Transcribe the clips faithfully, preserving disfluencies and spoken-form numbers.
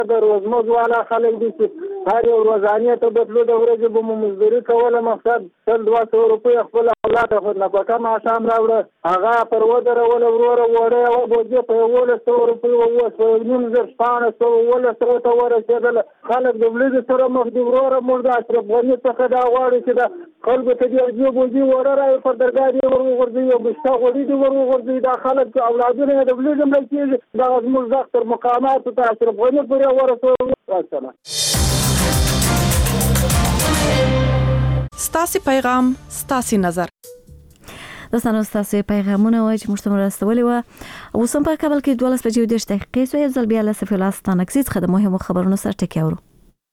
د روزمز والا خلک دي چې هر یو روزانه ته بدلو د ورځې به مو مزدوري کوله، مقصد سل دوه سوه روپۍ خپل اولاد خو نفقه ماښام راوړه، هغه پر ودروله وروره وړه یوه بوجۍ په یولس سوه روپۍ اووه سوه نیم زر شپاړس سوه اوولس سوه ته ورسېدله. خلک د ولیدو سره مخ دي. وروره موږ د اشرف غني څخه دا غواړو چې د خلکو ته دې دوه بوجۍ وړه رایې پر درګاه دې ور وغورځوي او بشته غوړي دې ور وغورځوي. دا خلک اولادونه یې د ولیدو مړه کېږي. دغه زموږ غږ تر مقاماتو ته اشرف غني پورې ورسوي. ستاسې پیغام ستاسې نظر. دوستانو ستاسو پیغامونه وای چې موږ ته مرستولې و. اوس هم په کابل کې دولس بجې و دېرش دقیقې سوې. یو ځل بیا له صفي الله ستانکزي څخه د مهمو خبرونو سره ټکي اورو.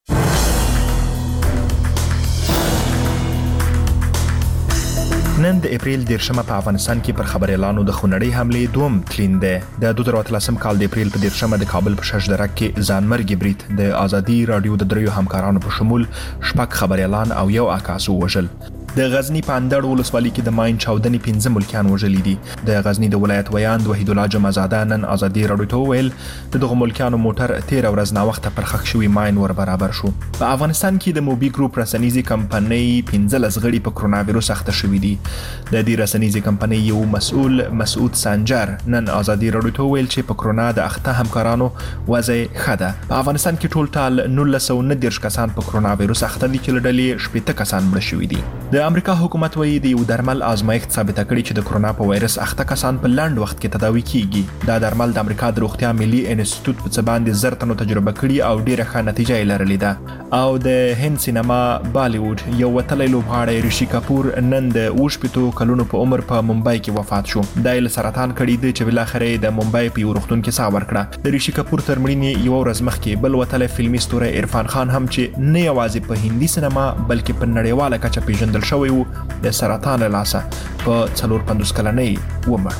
نن د اپریل دیرشمه په افغانستان کې پر خبريالانو د خونړۍ حملې دوم تلین دی. د دوه زره اتلسم کال د اپریل په دیرشمه د کابل په شش درک کې ځانمرګي برید د ازادي رادیو د دریو همکارانو په شمول شپږ خبريالان او یو عکاس ووژل. د غزنی په اندړ ولسوالۍ کې د ماین چاودنې پنځه ملکیان وژلي دي. د غزنی د ولایت ویاند وحید الله جمعزاده نن ازادي رادیو ته ویل د دغه ملکیانو موټر تیر ورځ نا وخت پر خښ شوی ماین ور برابر شو. په افغانستان کې د موبي ګروپ رسنیزي کمپنۍ پنځه لس غړي په کرونا وایروس اخته شوي دي. د دې رسنیزي کمپنۍ یو مسؤل مسعود سنجر نن ازادي رادیو ته ویل چې په کرونا د اخته همکارانو وضع ښه ده. په افغانستان کې ټول ټال نولس سوه نهه دېرش کسان په کرونا وایروس اخته دي چې له ډلې شپېته کسان مړه شوي دي. د امریکا حکومت وایي د یو درمل آزمایښت ثابته کړې چې د کرونا په وایرس اخته کسان په لنډ وخت کې تداوي کیږي. دا درمل د امریکا د روغتیا ملي انسټیټیوټ په څه باندې زر تنو تجربه کړي او ډیره ښه نتیجه یې لرلې ده. او د هند سینما بالیوډ یو وتلی لوبغاړی ریشي کپور نن د اووه شپېتو کلونو په عمر په ممبئی کې وفات شو. دا یې له سرطان کړي دی چې بالاخره د ممبئی په یو روغتون کې ساه ورکړه. د ریشي کپور تر مړینې یوه ورځ مخکې بل وتلی فلمي ستوری عرفان خان هم چې نه یوازې په هندي سینما بلکې په نړیواله کچه پیژندل شوی و د سرطان له لاسه په څلور پنځوس کلنۍ ومړ.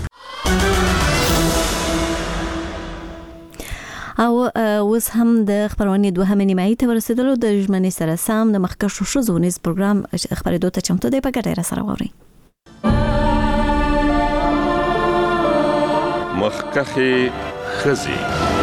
او اوس هم د خبرونې دوهمه نیمایي ته ورسېدلو. د ژمنې سره سم د مخکښو ښځو نیز پروګرام خبرېدو ته چمتو دی. په ګډه یې راسره واورئ. مخکښې ښځې.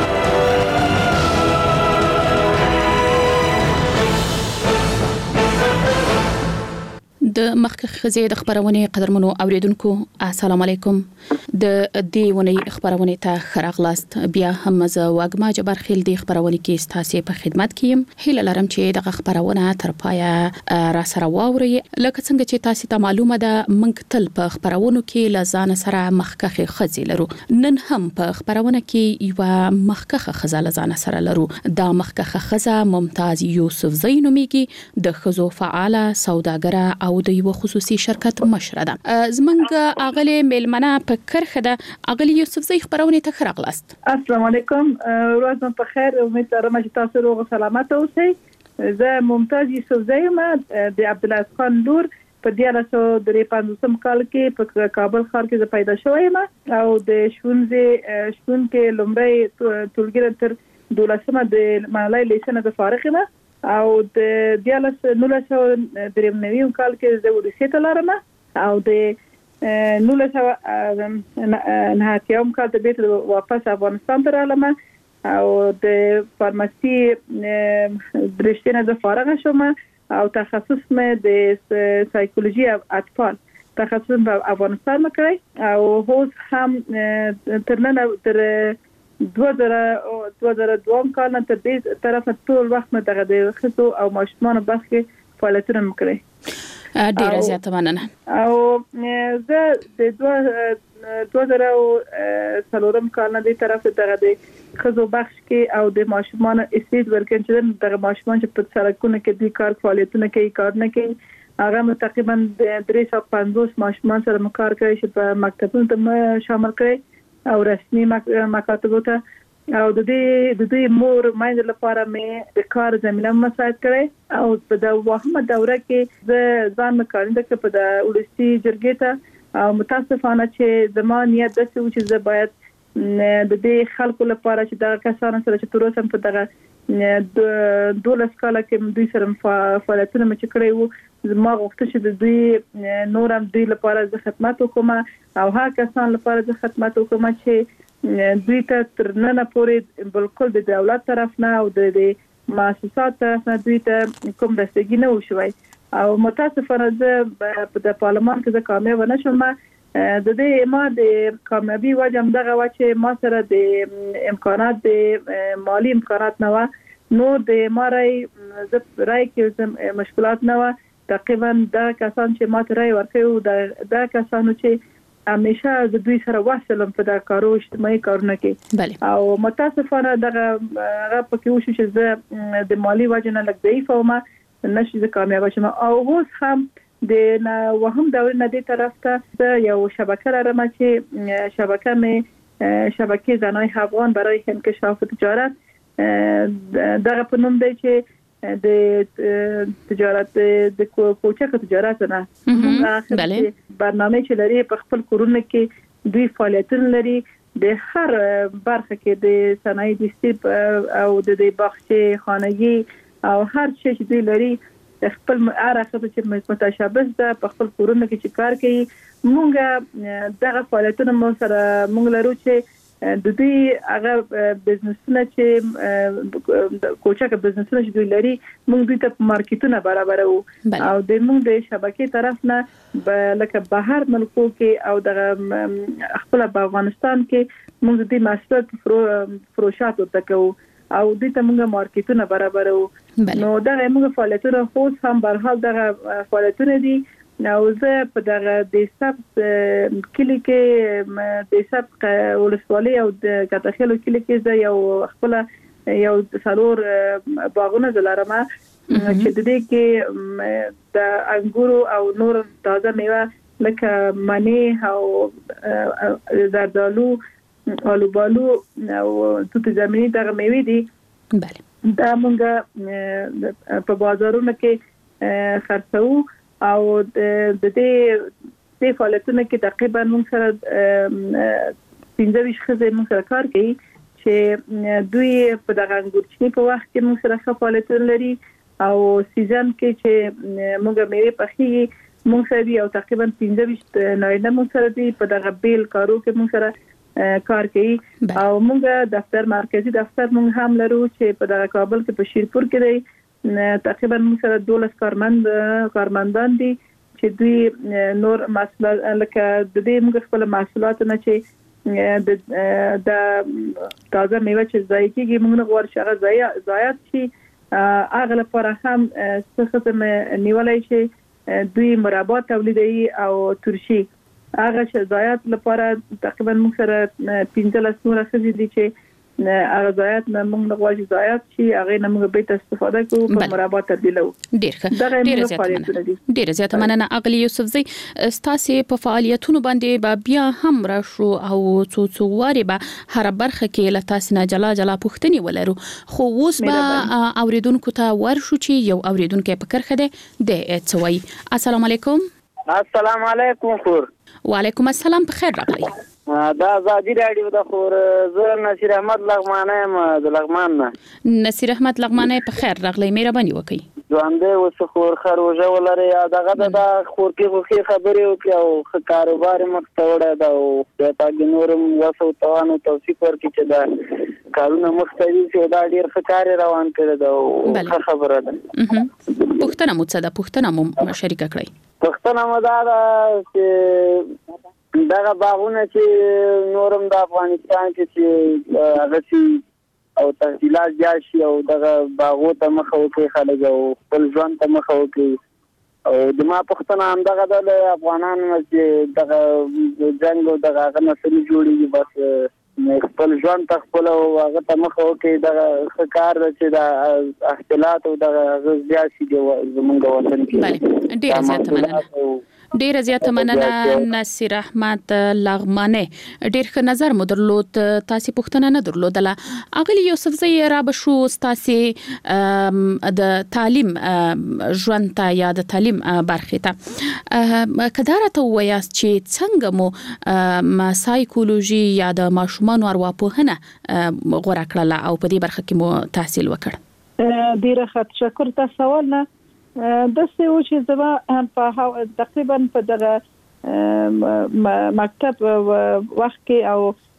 د مخکښ ښځې د خبرونې قدرمنو اوریدونکو السلام علیکم. د دې ونې خبرونې ته ښه راغلاست. بیا هم زه وګما جبار خیل د خبرونې کې ستاسو په خدمت کې یم. هیله لرم چې دغه خبرونه تر پایه را سره واورئ. لکه څنګه چې تاسو ته معلومه ده موږ تل په خبرونو کې لزان سره مخکښ ښځې لرو. نن هم په خبرونه کې یو مخکښ ښځه لزان سره لرو. دا مخکښ ښځه ممتاز یوسف زئی نومیږي. د ښځو فعاله سوداګره او د یو خصوصي شرکت مشره ده. زمونږ اغلی میلمنه په کرخه ده. اغلی یوسف زئی خبرونه ته ښه راغلاست. السلام علیکم. ورځ مو په خیر. امید لرم چې تاسو روغ او سلامت اوسئ. زه ممتاز یوسف زئی یم د عبدالعزیز خان لور. په دیارلس سوه درې پنځوسم کال کې په کابل ښار کې پیدا شوی یم او د ښوونځي شپون کې لومړی ټولګی تر دولسمه د مالای لیسنه د فارغ یم او د دیالس نولس سوه درې نوي کال کې زه ودسې ته لاړم او د نولس سوه نهه اتیا کال ته بیرته واپس افغانستان ته رالم او د فارماسي درشتنه د فارغ شوم او تخصص مې د سایکولوژي اطفال تخصص په افغانستان مې کړی او اوس هم تر نن تر دوه زره دوه کال نه تر دې طرف ټول وخت مې دغه د ښځو او ماشومانو بحث کې فعالیتونه مې کړی. ډیره زیاته مننه. او زه د دوه زره څلورم کال نه دې طرف دغه د ښځو بخش کې او د ماشومانو استعداد ورکړم چې دغه ماشومان چې په سړکونو کې د کار فعالیتونه کوي کار نه کوي هغه مې تقریبا درې سوه پنځوس ماشومان سره مې کار کړی چې په مکتبونو ته شامل کړی او رسمي مکاتبو ته او د دې د دې مور مایند لپاره مې د کار زمينه مساعد کړی او په د وهمه دوره کې د ځان مکارنده کې په د ولسی جرګې ته او متاسفانه چې زمون نیت د څه چې زه باید د دې خلکو لپاره چې دا کسان سره چې تر اوسه په دغه د دولس کال کې دوی سره فعالیتونه مې کړی وو زما غوښتنه چې د دوی نورم دوی لپاره د خدمت وکم او هر کسان لپاره د خدمت وکم چې دوی ته تر نن پورې بالکل د دولت طرف نه او د مؤسسات طرف نه دوی ته کوم دستګی نه وشوي او متاسفانه زه په پارلمان کې زه کامیاب نه شوم. د دې ما د کامیابی وجه هم دغه و چې ما سره د امکانات د مالی امکانات نه و، نو د مارای زه رای کې مشکلات نه و. تقریبا دا کسان چې ما ته رای ورکړو د دا کسانو چې همیشه د دوی سره وصلم په دا کارو اجتماعي کارونه کې او متاسفانه دغه هغه پکې وشو چې زه د مالی وجه نه لږ ضعیف وم، نشي زه کامیاب شم. او اوس هم د وهم دور نه دی طرف ته یو شبکه لرم چې شبکه مې شبکه زنای افغان برای انکشاف تجارت دغه په نوم دی چې د تجارت د کوچک تجارت نه بله برنامه چې لري په خپل کورونه کې دوی فعالیتونه لري د هر برخه کې د صنایع دستی او د باغچې خانگی او هر څه چې دوی لري خپل عرفه چې متشابه ده په خپل کورونه کې چې کار کوي. مونږ دغه فعالیتونه مو سره مونږ لرو چې د دې هغه بزنسونه چې کوچک بزنسونه چې دوی لري موږ دوی ته مارکیټونه برابرو او د موږ د شبکې طرف نه لکه بهر ملکو کې او د خپل په افغانستان کې موږ د محصولات فروشات وکړو او د ته موږ مارکیټونه برابرو. نو دا موږ فعالیتونه خو هم برحال دغه فعالیتونه دي. نو زه په دغه د سب کلی کې د سب ولسوالۍ او د کاتخیلو کلی کې زه یو خپل یو څلور باغونه زلارم چې د دې کې د انګورو او نور تازه میوه لکه مانی او زردالو آلوبالو او توت زمینی دغه میوې دي. بله دا موږ په بازارونو کې خرڅو او د دې د فعالیتونو کې تقریبا موږ سره پنځه ویشت خزې موږ سره کار کوي چې دوی په دغه انګورچنی په وخت کې موږ سره فعالیتونه لري او سیزن کې چې موږ میوه پخې موږ سره او تقریبا پنځه ویشت نارینه موږ سره دي په دغه بیل کارو کې موږ سره کار کوي او موږ دفتر مرکزی دفتر موږ هم لرو چې په دغه کابل کې په شیرپور کې دی. تقریبا موږ سره دولس کارمند کارمندان دي چې دوی نور محصولات لکه د دې موږ خپل محصولات نه چې د د تازه میوه چې ځای کېږي موږ نه غواړو چې هغه ضایع ضایعات شي. هغه لپاره هم څه څه نیولای شي دوی مربا تولیدوي او ترشي هغه چې ضایعات لپاره تقریبا موږ سره پنځه لس نور خزې دي چې هغه ضایعات نه موږ نه غواړو ضایعات شي هغه نه موږ به استفاده کوو په مربا تبدیلو. ډیر ښه ډیر زیات ډیر زیات مننه اغلی یوسفزی. ستاسو په فعالیتونو باندې بیا هم راشو او څو څو واره به هر برخه کې له تاسو نه جلا جلا پوښتنې ولرو خو اوس به اوریدونکو ته ورشو چې یو اوریدونکو په کرخه ده د څوي. السلام علیکم. السلام علیکم خور. وعلیکم السلام په خیر راغلی. دا ازادي رادیو د خور زه نصیر احمد لغمانه یم د لغمان نه. نصیر احمد لغمانه په خیر راغلی مهرباني وکړئ. ژوندې وسه خور خروجه ولري دغه د خور کې خو خبرې وکي او کاروبار مختوړه دا او د تاګنورم وسو توانو توفیق ورکړي چې دا کارونه مختوي چې دا ډیر ښکار روان کړي دا او خبره ده. پښتنه مو څه ده پښتنه مو شریک کړئ. پښتنه مو دا چې دغه باغونه چې نورم د افغانستان کې چې هغه چې او تحصیلات جار شي او دغه باغو ته مخه وکړي خلک او خپل ژوند ته مخه وکړي او د ما پښتنه هم دغه د افغانانو چې دغه جنگ او دغه هغه نسل جوړیږي بس خپل ژوند ته خپل او هغه ته مخه وکړي دغه کار چې د اختلاط او دغه زیات شي زمونږ وطن کې. ډیر زیات مننه. ډیر زیات مننه نصیر احمد لغمانه. ډیر ښه نظر مو درلود. تاسو پوښتنه نه درلودله اغلی یوسفزی را بشو تاسو د تعلیم ژوند ته یا د تعلیم برخه ته کدارته وایاست چې څنګه مو سایکولوژي یا د ماشومان ارواپوهنه غوړه کړله او په دې برخه کې مو تحصیل وکړ. ډیر ښه تشکر تاسو سوال نه د څه و چې زما په تقریبا په دغه مکتب وخت کې او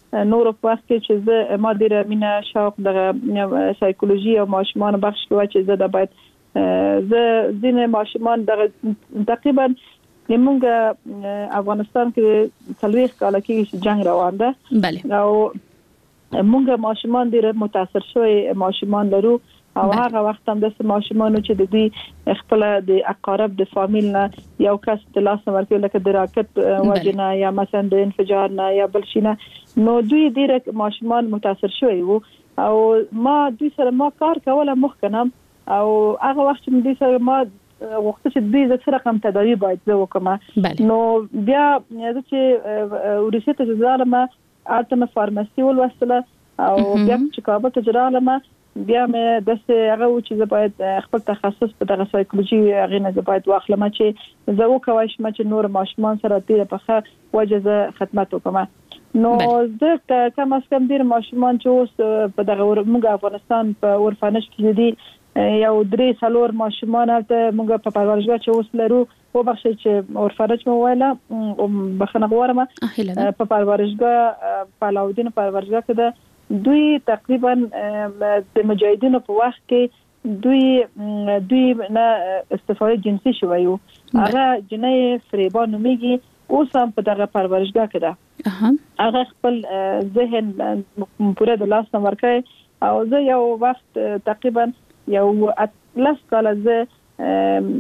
نور په وخت کې چې زه ما ډیره مینا شوق د سایکولوژي او ماشومان بخش کوي چې زه د باید زه ځینې ماشومان د تقریبا موږ افغانستان کې څلويخ کال کې جنگ روان ده بله او موږ ماشومان ډیره متاثر شوي ماشومان لرو او هغه وخت هم د ماشومانو چې د دې خپل د اقارب د فامیل نه یو کس د لاس ورکول لکه د راکټ وجنه یا مثلا د انفجار نه یا بل شي نه نو دوی ډیره ماشومان متاثر شوي وو او ما دوی سره ما کار کوله مخکنم او هغه وخت چې دوی سره ما وخت چې دوی د سره کوم تداوی باید زه وکم نو بیا چې ورسته ځالمه اته فارماسي ولوسله او بیا چې کابل ته ځالمه بیا مې د څه هغه و چې زه باید خپل تخصص په دغه سایکولوژي هغه نه باید واخلم چې زه وکوي چې نور ماشومان سره تیر په ښه وجه خدمت وکم نو زه کوم اس کم ډیر ماشومان چې اوس په دغه موږ افغانستان په ورفانش کې دي یو درې څلور ماشومان ته موږ په پرورشګاه چې اوس لرو و بخښي چې ورفانش مو ویله او بخنه غواړم په پرورشګاه په لاودین پرورشګاه کې ده دوی تقریبا د مجاهدینو په وخت کې دوی دوی نه استفاده جنسي شوی او هغه جنې فریبان نوميږي اوس هم په دغه پرورشګاه کې ده هغه خپل ذهن پوره د لاس ورکړي او زه یو وخت تقریبا یو اتلس کال زه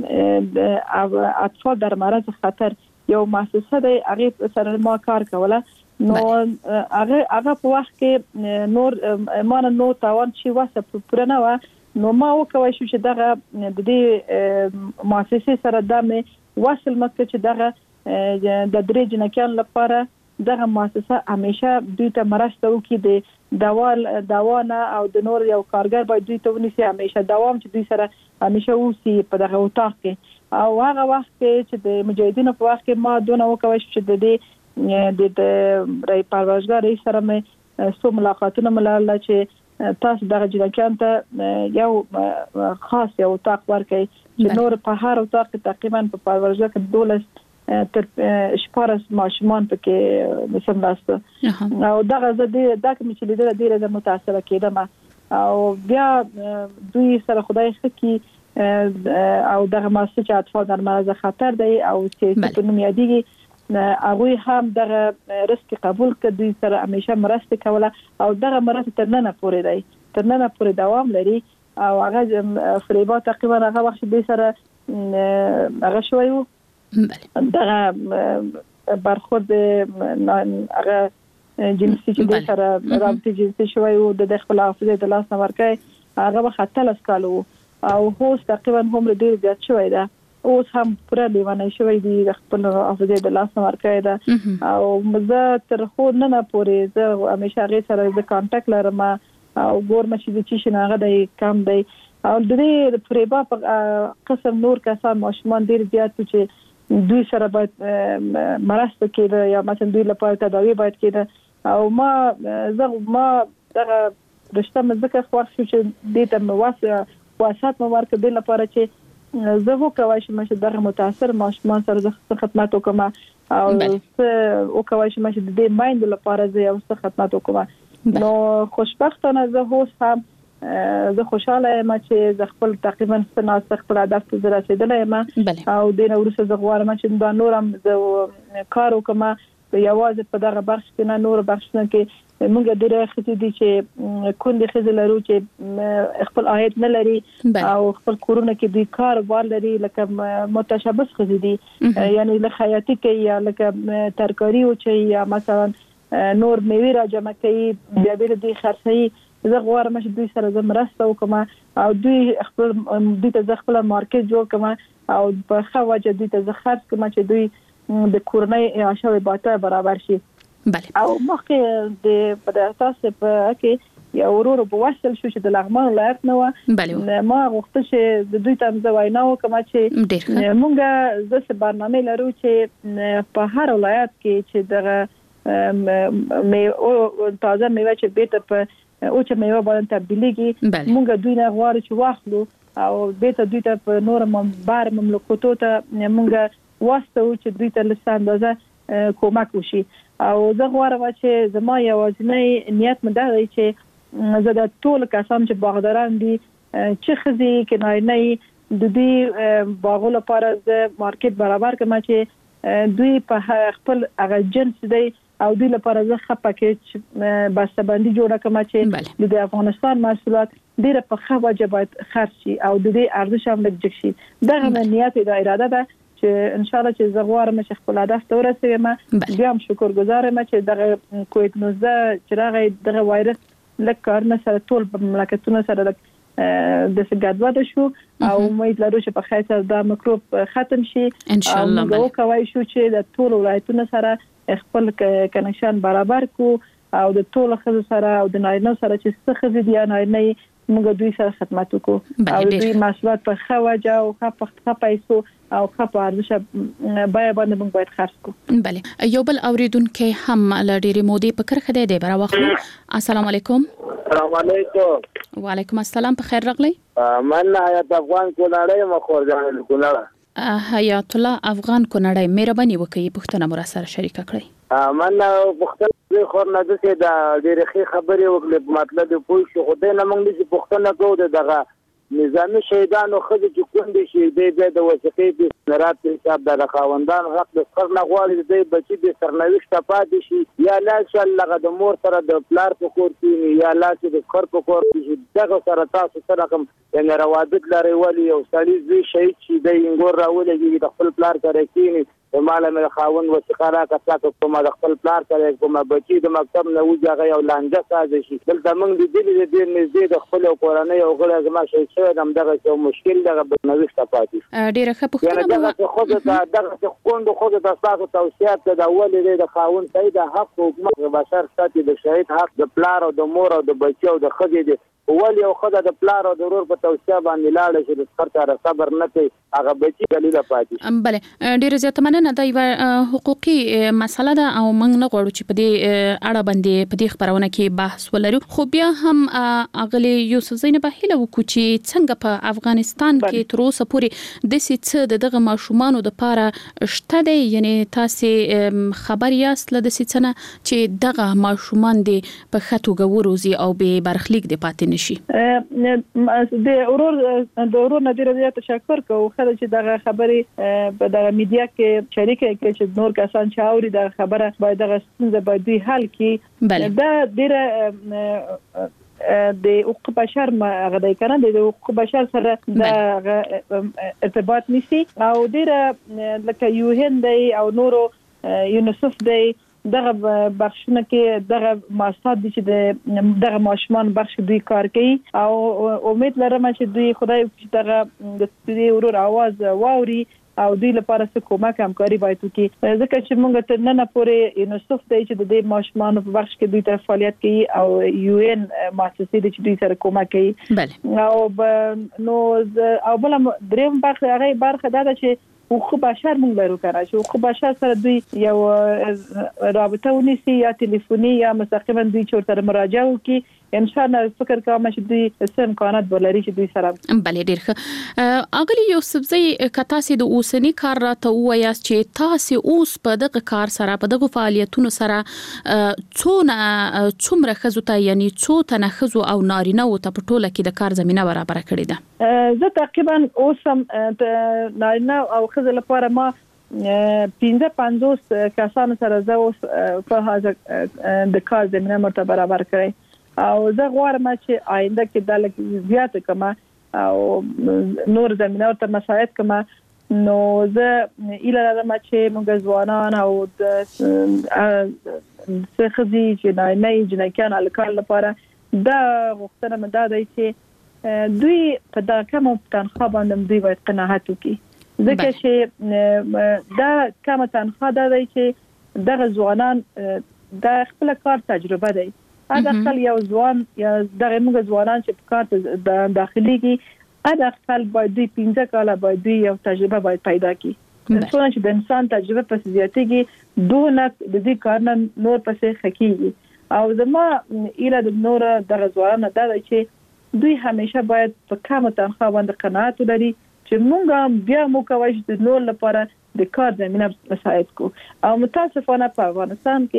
اطفال در معرض خطر یو مؤسسه دی هغه سره ما کار کوله نو هغه هغه په وخت کې نور مانه نو تاوان شي واسه پوره نه و نو ما وکوي چې دغه د دې مؤسسه سره د مې وصل مکه چې دغه د درې جنکان لپاره دغه مؤسسه همیشه دوی ته مرسته وکړي د دوال دوانه او د نور یو کارګر باید دوی ته ونیسي همیشه دوام چې دوی سره همیشه وسی په دغه وطاق کې او هغه وخت کې چې د مجاهدینو په وخت کې ما دونه وکوي چې د دې د د رای پرواژګار رئیس سره مې سو ملاقاتونه ملاله چې تاسو دغه جنکان ته یو خاص یو وطاق ورکړي چې نور په هر وطاق کې تقریبا په پرواژګاه کې دولس تر شپارس ماشومان پکې مثلا راسته او دغه زده دغه چې لیدل ډیره متاثر کېدم او بیا دوی سره خدای خکې او دغه مؤسسه چې اطفال در معرض خطر دی او چې په نوم یادېږي هغه هم دغه رسک قبول کړي سره همیشه مرسته کوله او دغه مرسته تر نن پورې دی تر نن پورې دوام لري او هغه فریبا تقریبا هغه وخت دې سره هغه شوی وو دغه برخورد هغه جنسي چې دې سره رابطه جنسي شوی وو د خپل حافظه د لاس نورکای هغه وخت تلس کالو او هوس تقریبا هم ډیر زیات شوی ده اوس هم پوره دیوانه شوی دی خپل حافظه د لاس ورکړی دا او زه تر خو نه نه پورې زه همیشه غي سره د کانټاکټ لرم او ګورم چې د چی شناغه دی کم دی او د دې پریبا په قسم نور کسان ماشومان ډیر زیات چې دوی سره باید مرسته کړي یا مثلا دوی لپاره تداوی باید کړي او ما زه ما دغه رشته مزکه خو چې دې ته واسه واسات مو ورکړل د لپاره چې زه وکوي چې دغه متاثر ماشومان سره خدمت وکم او زه وکوي چې د دې مایند لپاره زه یو څه خدمت وکم نو خوشبختانه زه هوس هم زه خوشاله یم چې د خپل تقریبا سناست خپل هدف ته رسیدلای یم او د نورسه زه غواړم چې دا نورم زه کار وکم په یوازې په دغه بخش کې نه نور بخشونه کې موږ ډېر خدي دي چې کندې خزل لرو چې خپل عاید نه لري او خپل کورونه کې دوی کار بار لري لکه متشابه خزي دي یعنی له خیاطي کې یا لکه ترکاری او چې یا مثلا نور میوه را جمع کوي بیا به دوی خرڅي زه غواړم چې دوی سره زه مرسته وکم او دوی خپل دوی ته خپل مارکیټ جوړ کړم او په خو وجه دوی ته خرڅ کړم چې دوی د کورنۍ عاشه باته برابر شي بله او مخکې د په اساس په کې یو ورور په وصل شو چې د لغمان ولایت نه و ما غوښتل چې د دوی ته زواینا وکم چې مونږه زه برنامه لرو چې په هر ولایت کې چې دغه مې او تازه میوه چې بیت په او چې میوه باندې تبدیلیږي مونږ دوی نه غواړو چې واخلو او بیت دوی ته په نور منبر مملکتو ته مونږ واسطه چې دوی ته لسان اندازه کومک وشي او زه غواړم چې زما یوازینی نیت مې دا دی چې زه د ټول کسان چې باغداران دي چې خزي کې نه د دې باغ لپاره د مارکیټ برابر کما چې دوی په خپل هغه جنس دی او دوی لپاره زه ښه پاکیج بسته‌بندي جوړه کما چې د افغانستان محصولات ډیره په ښه وجه باید خرڅ شي او د دې ارزښت هم لږ شي دا نیت د اراده ده چې ان شاء الله چې زه غواړم چې خپل هدف ته ورسېږم بیا هم شکرګزار یم چې دغه کووید نولس چې راغی دغه وایرس لکه کارونه سره ټول په مملکتونو سره د ګډوډ شو او امید لرو چې په خیر سره دا میکروب ختم شي ان شاء الله موږ کوي شو چې د ټول ولایتونو سره خپل کنکشن برابر کو او د ټول خزو سره او د نارینه سره چې څه خزي دي نارینه موږ دوی سره خدمت وکړو او دوی محصولات په ښه وجه او ښه پیسو او ښه په ارزښت بیا باندې موږ باید خرڅ کړو. بله یو بل اوریدونکو هم ل ډېرې مودې په کرخه دی برا واخلو. السلام علیکم. السلام علیکم. وعلیکم السلام په خیر راغلی. من حیات افغان کونړی مخور جان کونړ. حیات الله افغان کونړی مهرباني وکړئ پښتنه مر سره شریک کړئ. من پښتنه خور نه د څه د ډېرې ښه خبرې وکړې مطلب پوه شو خدای نه موږ دې پښتنه کوو دغه نظامی شهیدانو خځې چې کوندې شي د د وثیقې د نرات حساب د خاوندان حق د سر نه غواړي د بچي د سرنوشت پاتې شي یا لا شل لغه د مور سره د پلار په کور کې یا لا چې د خر په کور کې دغه سره تاسو سره کوم ان روابط لري ولي او سړي زی شهید شي د انګور راولېږي د خپل پلار سره کېني ماله مې خاوند وثیقه راکړه کوم د خپل پلار سره کوم بچي د مکتب نه وځي یو لانجه ساز شي دلته موږ د دې د نږدې د خپل کورنۍ او غړي زما شي چې هم دغه یو مشکل دغه بنوښت پاتې ډیره ښه پوښتنه ده دغه خو د دغه خوند خو د تاسو توصيات د اولې د خاوند سید حق حکومت بشر ساتي د شهید حق د پلار او د مور او د بچو او د خځې د ولي او خدای د پلار او د ورور په توصيه باندې لاړ شي د خرڅه صبر نه کوي هغه بچي دلیل پاتې. بله ډیره زیاته مننه دا یو حقوقي مسله ده او موږ نه غواړو چې په دې اړه باندې په دې خبرونه کې بحث ولرو خو بیا هم اغلی یوسف زینب هیله وکړو چې څنګه په افغانستان کې تر اوسه پورې د سې دغه ماشومان د پاره شته دي یعنی تاسو خبر یاست له د سې نه چې دغه ماشومان دي په خطو ګوروزي او به برخلیک دي پاتې شي. د اورور د اورور نظر زیات تشکر کوم خله چې دغه خبرې په دغه میډیا کې شریک کړي چې نور کسان چې اوري دغه خبره باید دغه څنګه باید دوی حل کړي دا ډیره د حقوق بشر ما غدای کنه د حقوق بشر سره د ارتباط نشي او ډیره لکه یو هند او نورو یونیسف دی دغه بخښنه کې دغه مؤسسات دي چې دغه ماشومان بخښ دوی کار کوي او امید لرم چې دوی خدای چې دغه د دې ورور आवाज واوري او دوی لپاره څه کومک همکاري باید وکړي ځکه چې موږ تر نن پورې یونیسف دی چې د دې ماشومان په بخښ کې دوی ته فعالیت کوي او یو ان مؤسسې دي چې دوی سره کومک کوي. بله او نو او بل دریم برخه هغه برخه دا چې حقوق بشر موږ لرو کنه چې حقوق بشر سره دوی یو رابطه ونیسي یا ټلیفوني یا مستقیما دوی چورته مراجعه وکړي ان شاء الله فکر کوم چې دوی څه امکانات ولري چې دوی سره. بله ډیر ښه اغلی یوسف زی کتا سي د اوسنی کار راته وایاست چې تاسو اوس په دغه کار سره په دغه فعالیتونو سره څونه څومره خزو ته یعنی څو تنه خزو او نارینه او ته په ټوله کې د کار زمينه برابر کړې ده. زه تقریبا اوسم نارینه او خزو لپاره ما پنځه پنځوس کسان سره زه اوس په حاضر د کار زمينه مرته برابر کړی او زه غواړم چې آینده کې د لږ زیات کما او نور زمينه ورته مساعد کما نو زه اله لرم چې موږ ځوانان او د څه خزي چې نه نه جنکان الکال لپاره دا غوښتنه مې دا دی چې دوی په دا کوم تنخواه باندې دوی باید قناعت وکړي ځکه چې دا کوم تنخواه دا دی چې دغه ځوانان د خپل کار تجربه دی ادا خپل یو ځوان یا دغه موږ ځوانان چې په کار د داخلي کې ادا خپل باید دوی پنځه کاله باید دوی یو تجربه باید پیدا کړي څنګه چې د انسان تجربه په زیاتېږي دونه د دې کارن نور پسې خکېږي او زما اله د نور دغه ځوانان دا چې دوی همیشه باید په کومه تنخواه باندې قناعت ولري چې موږ بیا مو کوي چې د نور لپاره د کار زمينه مساعد کو او متاسفانه په افغانستان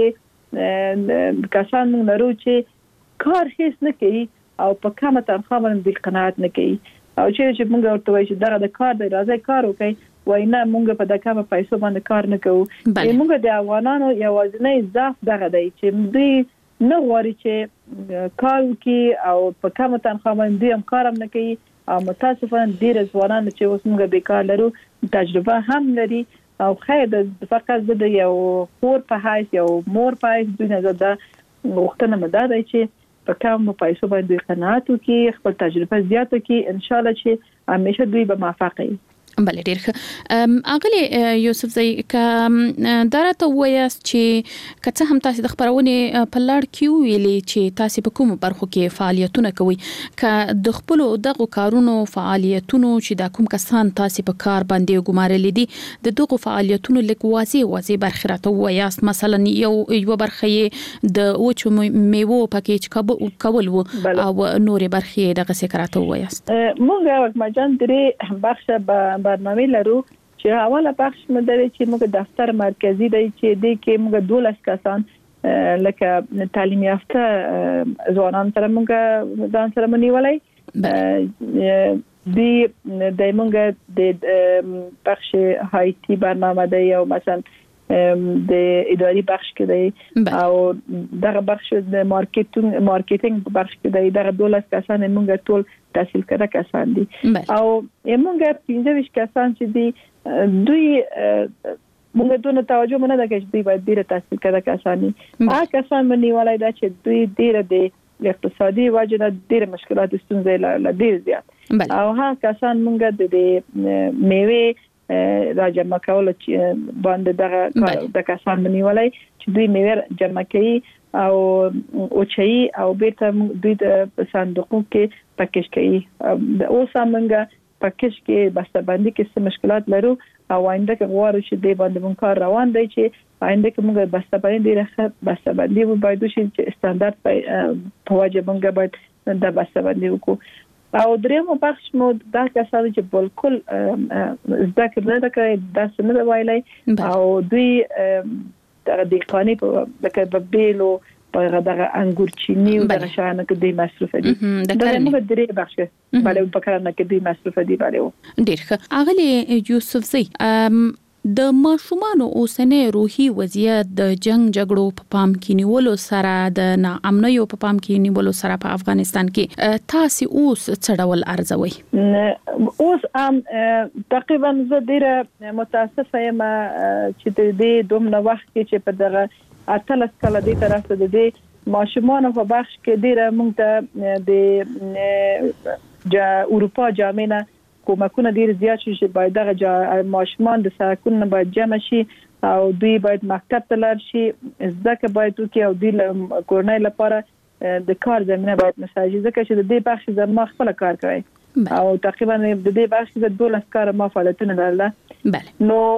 کې کسان موږ لرو چې کار هیڅ نه کوي او په کومه تنخواه باندې قناعت نه کوي او چې موږ ورته وایو چې دغه د کار د راځي کار وکړي وای نه موږ په دغه پیسو باندې کار نه کوو موږ د افغانانو یوازینی ضعف دغه دی چې دوی نه غواړي چې کار وکړي او په کومه تنخواه باندې هم کار هم نه کوي او متاسفانه ډیر ځوانان چې اوس موږ بیکار لرو تجربه هم لري او خیر د فقط د یو خور په حیث یو مور په حیث دوی نه زده وختونه مدار چې په کوم پیسو باندې قناعت وکړي خپل تجربه زیاته کړي ان شاء الله چې همیشه دوی به موفق وي بل ډیر ښه اغلی یوسف زئی ک درته وایاست چې کڅه هم تاسو د خبرونه په لړ کې ویلي چې تاسو په کوم برخو کې فعالیتونه کوي ک د خپل دغه کارونو فعالیتونو چې د کوم کسان تاسو په کار باندې ګمارل دي د دغه فعالیتونو لیک واضح واضح برخه راته وایاست مثلا یو یو برخه د اوچو میوه پکیج کول وو او نورې برخه دغه سکراته وایاست مونږ مجان درې بخشه برنامه لرو چې اوله بخش مدري چې موږ دفتر مرکزی دی چې د کې موږ دولس کسان لکه تعلیم یافته ځوانان سره موږ ځان سره منیولای دی د موږ د بخش هایتی برنامه دی او مثلا د اداري بخش کې دی او دغه بخش د مارکیټینګ مارکیټینګ بخش کې دی دغه دولس کسان موږ ټول تحصیل کړه کسان دي او موږ پنځه ویشت کسان چې دي دوی موږ دونه توجه نه ده چې دوی باید ډیره تحصیل کړه کسان دي هغه کسان منی ولای دا چې دوی ډیره د اقتصادي وجه ډیره مشکلات ستونزې له ډیر زیات او هغه کسان موږ د میوه راجمع کول چې باندې دغه د کسان منیولای چې دوی میوه جمع کوي او او چي او بیرته دوی د صندوقو کې پکیج کوي او سامنګه پکیج کې بسته‌بندي کې څه مشکلات لرو او آینده کې غواړو چې د باندې مون کار روان دی چې آینده کې موږ بسته‌بندي ډیره بسته‌بندي باید چې استاندارد په واجب موږ باید د بسته‌بندي وکړو او درېمو بخش مو دا کسانو چې بالکل ذکر نه کوي دا څنګه وایلای او دوی د دقیقانی په لکه بیلو په دغه انګور چینی او دغه شانه کې دوی مصرف دي دا موږ درې بخش باندې په کار نه کې دوی مصرف دي باندې ډیر ښه اغلی یوسف زئی د ماشومان اوسنۍ روحي وضعیت د جنگ جګړو په پام کې نیولو سره د ناامنیو په پام کې نیولو سره په افغانستان کې تاسو اوس څه ډول ارزوي اوس ام تقریبا زه ډیره متاسفه یم چې د دې دومره وخت کې چې په دغه اتلس کله دې طرف ته د ماشومان په بخش کې ډیره موږ د د اروپا جامعه کومکونه ډیر زیات شي چې باید دغه ماشومان د ساکن باید جمع شي او دوی باید مکتب ته لاړ شي ځکه باید دوی او د کورنۍ لپاره د کار زمينه باید مساعد ځکه چې د دې بخش زما خپل کار کوي او تقریبا د دې بخش د دولس کار ما فعالیتونه لرله بله نو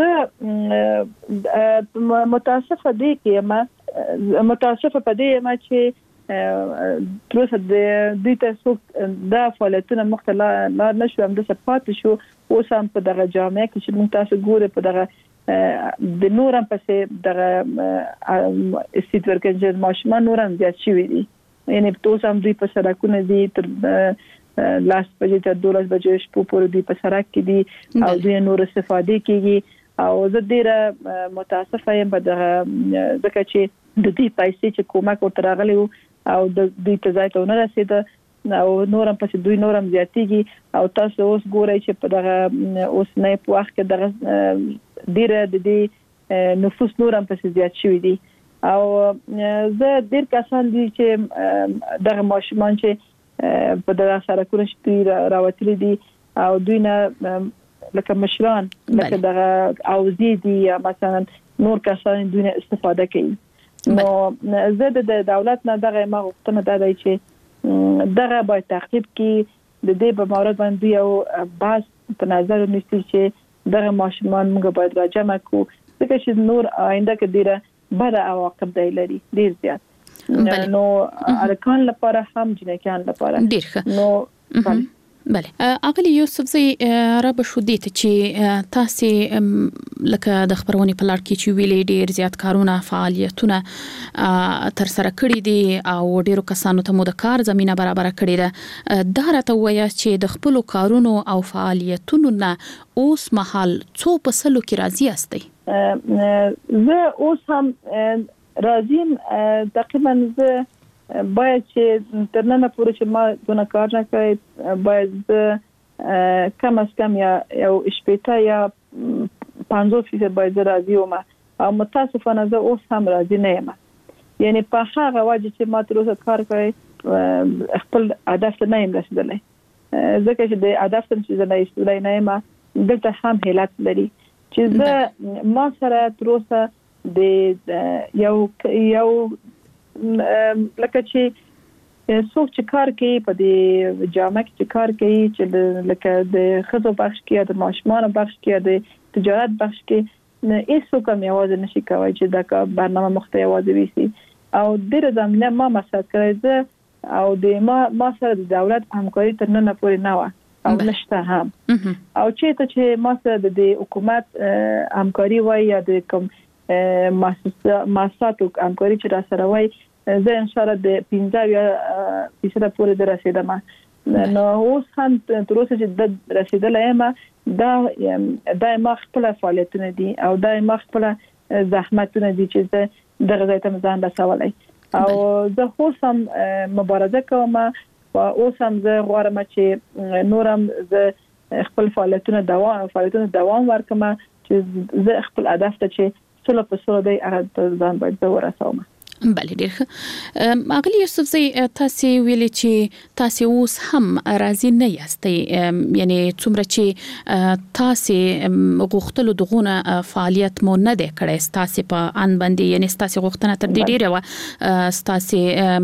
زه متاسفه دي کې ما متاسفه په دې ما چې پروسه د دې تاسو د فعالیتونو مختلفه نه شو هم د سپات شو او سم په دغه جامعه کې چې موږ تاسو ګوره په دغه د نورم پسې دغه استید ورکړي ماشومان نورم زیات شوي دي یعنی تاسو هم دوی په سرکونه دي تر لاس بجې تر دولس بجې شپو پورې دوی په سرک کې دي او دوی نور استفاده کوي او زه ډیره متاسفه یم په دغه ځکه چې د دې پیسې چې کومک ورته راغلی او د دې تځای ته نه رسیده او نورم پس دوی نورم زیاتیږي او تاسو اوس ګورئ چې په دغه اوس نه په وخت کې دغه ډیره د دې نفوس نورم پس زیات شوی دي او زه ډیر کسان دي چې دغه ماشومان چې په دغه سرکونه چې راوتلي دي او دوی نه لکه مشران لکه دغه اوزی دي یا مثلا نور کسان دوی نه استفاده کوي نو زه د دولت نه دغه ما غوښتنه ده چې دغه باید تعقیب کې د دې په مورد باندې یو باز په نظر ونیسي چې دغه ماشومان موږ باید راجمع کړو ځکه چې نور آینده کې ډیره بد عواقب دی لري ډیر زیات نو ارکان لپاره هم جنکان لپاره ډیر ښه نو بله اغلی یوسف زی را به شو دي چې تاسو لکه د خبرونې په لړ کې چې ویلې ډیر زیات کارونه فعالیتونه تر سره کړی دي او ډیرو کسانو ته مو د کار زمينه برابر کړی ده. دا راته وایي چې د خپل کارونو او فعالیتونو نه اوس مهال څو په سلو کې راضي استئ؟ زه اوس هم راضیم. تقریبا زه باید چې تر نن پورې چې ما دونه کار نه کړی باید کم از کم یا یو شپږ یا پنځوس فیصد باید راضي وم او متاسفانه زه اوس هم راضي نه یم. یعنی په هغه وجه چې ما تر اوسه کار کړی خپل هدف ته نه یم رسیدلی ځکه چې د هدف ته چې زه رسیدلی نه یم دلته هم حالت لري چې زه ما سره تر اوسه د یو یو لکه چې څوک چې کار کوي په دې جامعه کې چې کار کوي چې لکه د خزو بخش کې یا د ماشومان بخش کې یا د تجارت بخش کې هیڅ کوم یوازې نشي کوي چې دا برنامه محتوی ویسي او ډېر زمينه ما مساعد کړی زه او د ما ما سره د دولت همکاري تر نن پورې نه و او نشته هم او چې ته چې ما سره د حکومت همکاري وای یا د کوم مؤسساتو همکاري چې را سره وای زه ان شاء الله د پنځه یا فیصد پورې درسیدم. نو اوس هم تر اوسه چې د رسیدلای ما دا د ما خپل فعالیتونه دي او د ما خپل زحمتونه دي چې زه دغه ځای ته ځان رسولای او زه خو هم مبارزه کوم او اوس هم زه غواړم چې نورم زه خپل فعالیتونه دوام فعالیتونه دوام ورکړم چې زه خپل هدف ته چې سلو په سلو دی هغه ځان باید ورسوم. بله ډیر ښه. اغلی یوسف زی تاسو ویلي چې تاسو اوس هم راضي نه یاستئ یعنی څومره چې تاسو غوښتلو دغونه فعالیت مو نه دی کړی تاسو په ان باندې یعنی تاسو غوښتنه تر دې ډیره و تاسو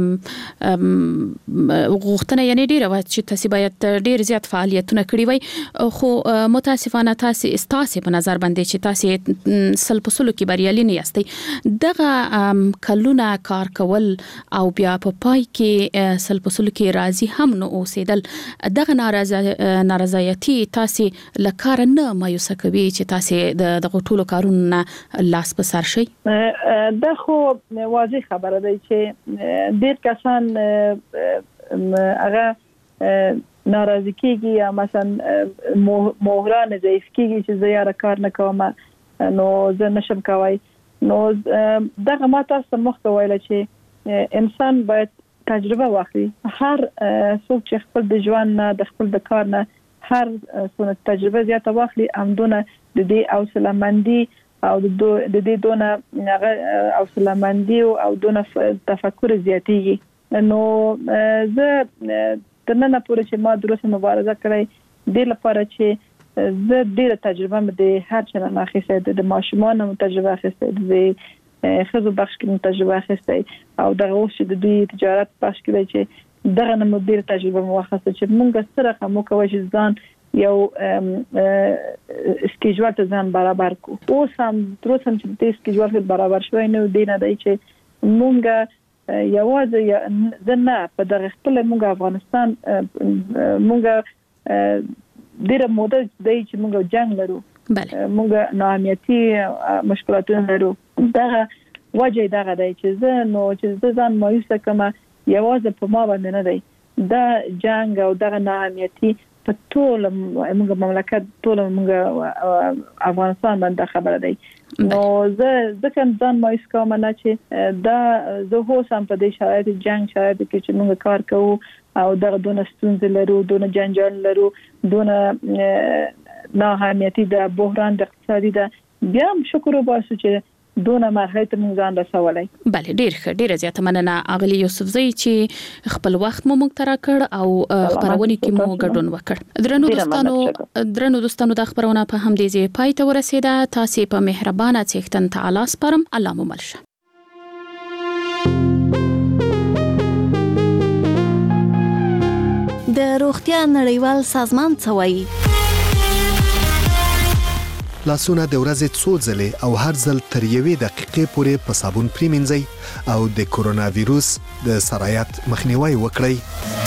غوښتنه یعنی ډیره و چې تاسو باید ډیر زیات فعالیتونه کړی وای خو متاسفانه تاسو تاسو په نظر باندې چې تاسو سل په سلو کې بریالي نه یاستئ دغه کلونه کار کول او بیا په پای کې سل په سلو کې راضي هم نه اوسېدل دغه نارضایتي تاسو لکار نه مایوس کوي چې تاسو د دغه ټولو کارونو لاس په سر شي؟ دا خو واضح خبره ده چې ډېر کسان هغه ناراضي کیږي یا مثلا مهران ضعیف کیږي چې زه یاره کار نه کوم نو زه نشم کوي. نو دغه ما تاسو مخته ویل چې انسان باید تجربه واخلي. هر څوک چې خپل د ژوند نه د خپل د کار نه هر څونه تجربه زیاته واخلي همدونه د دې حوصله‌مندي او د دې دونه حوصله مندي او دونه تفکر زیاتیږي. نو زه تر نن پورې چې ما دروسه مبارزه کړې د لپاره چې زه ډیره تجربه مې د هر چا نه اخیسته د ماشومان مو تجربه اخیسته د خزو بخش کې تجربه اخیسته او دغه اوس د دوی تجارت بخش کې چې دغه نو ډیره تجربه مو اخیسته چې موږ سره مو کوي چې ځان یو سکیجوال ته ځان برابر کو. اوس هم تروسم چې د سکیجوال برابر شوی نه دی نه دی چې موږ یوازې زنه په دغه خپل موږ افغانستان موږ ډیره موده دی چې موږ جنگ لرو بله موږ ناامنیتي مشکلاتونه لرو. دغه وجه دغه دی چې زه نو چې زه ځان مایوسه کوم یوازې په ما باندې نه دی دا جنگ او دغه ناامنیتي په ټول موږ مملکت ټول موږ افغانستان باندې خبره دی. نو زه ځکه ځان مایوس کوم نه چې دا زه هوس هم په دې شرایط جنگ شرایط کې چې موږ کار کوو او دغه دونه ستونزې لرو دونه جنجال لرو دونه ناامنیتي د بحران د اقتصادي ده بیا هم شکر وباسو چې دونه مرحله ته موږ ځان رسولای. بله ډیر ښه ډیره زیاته مننه اغلی یوسف زی چې خپل وخت مو موږ ترا کړ او خبرونه کې مو ګډون وکړ. درنو دوستانو درنو دوستانو د خبرونه په هم دې ځای پای ته ورسیده. تاسو په مهربانه څښتن تعالی سپارم. الله مو ملشه. د روغتیا نړیوال سازمان څه وایي؟ لاسونه د ورځې څو ځلې او هر ځل تر یوې دقیقې پورې په صابون پریمنځئ او د کورونا وایروس د سرایت مخنیوي وکړئ.